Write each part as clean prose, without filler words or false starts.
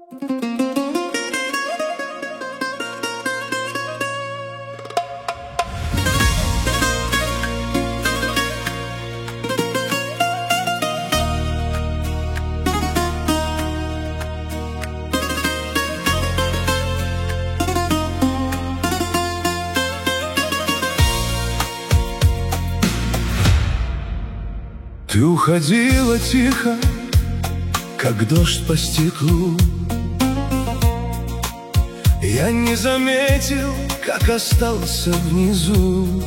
Ты уходила тихо, как дождь по стеклу. Я не заметил, как остался внизу.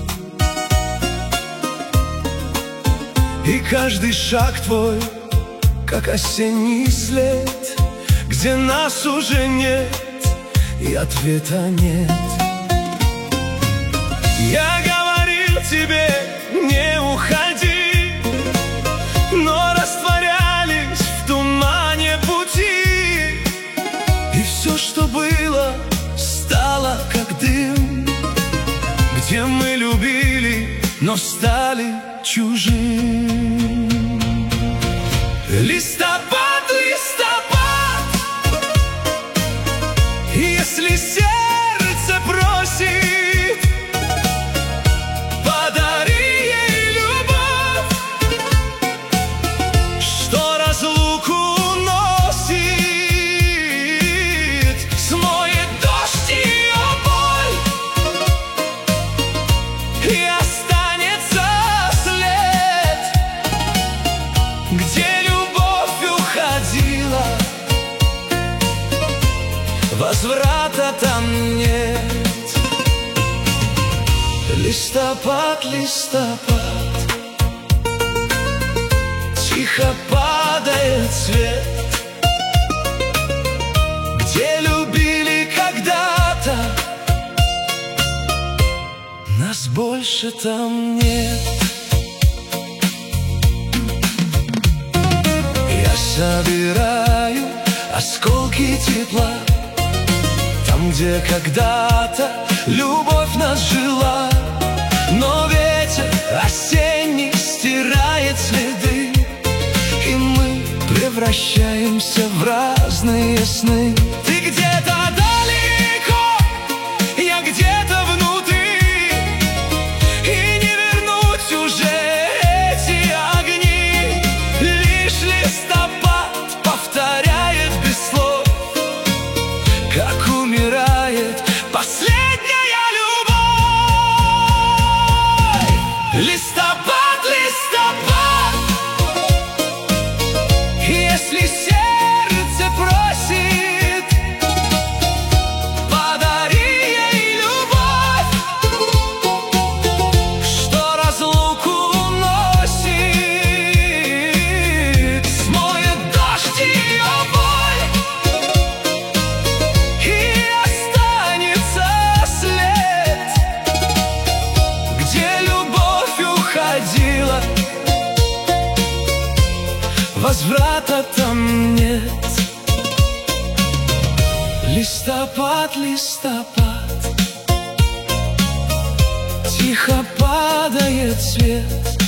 И каждый шаг твой, как осенний след, где нас уже нет и ответа нет. Я говорил тебе, не уходи, но растворялись в тумане пути. И все, что было, стало как дым, где мы любили, но стали чужим. Листопад, листопад, если сердце просит, подари ей любовь, что разлуку уносит, смоет дождь ее боль, и останется след, где любовь уходила, возврата там нет. Листопад, листопад, тихо падает цвет, где любили когда-то, нас больше там нет. Я собираю осколки тепла, там, где когда-то любовь нас жила. Но ветер осенний стирает следы, и мы превращаемся в разные сны. Ты где-то далеко, я где-то внутри, и не вернуть уже эти огни. Лишь листопад повторяет без слов, как умирает последняя любовь. Листопад, листопад, если сердце просит, подари ей любовь, что разлуку уносит, смоет дождь ее боль, и останется след, где любовь уходила, возврата там нет. Листопад, листопад, тихо падает цвет,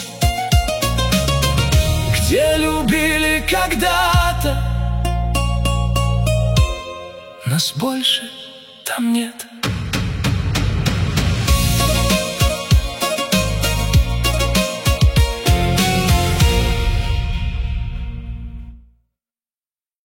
где любили когда-то, нас больше там нет.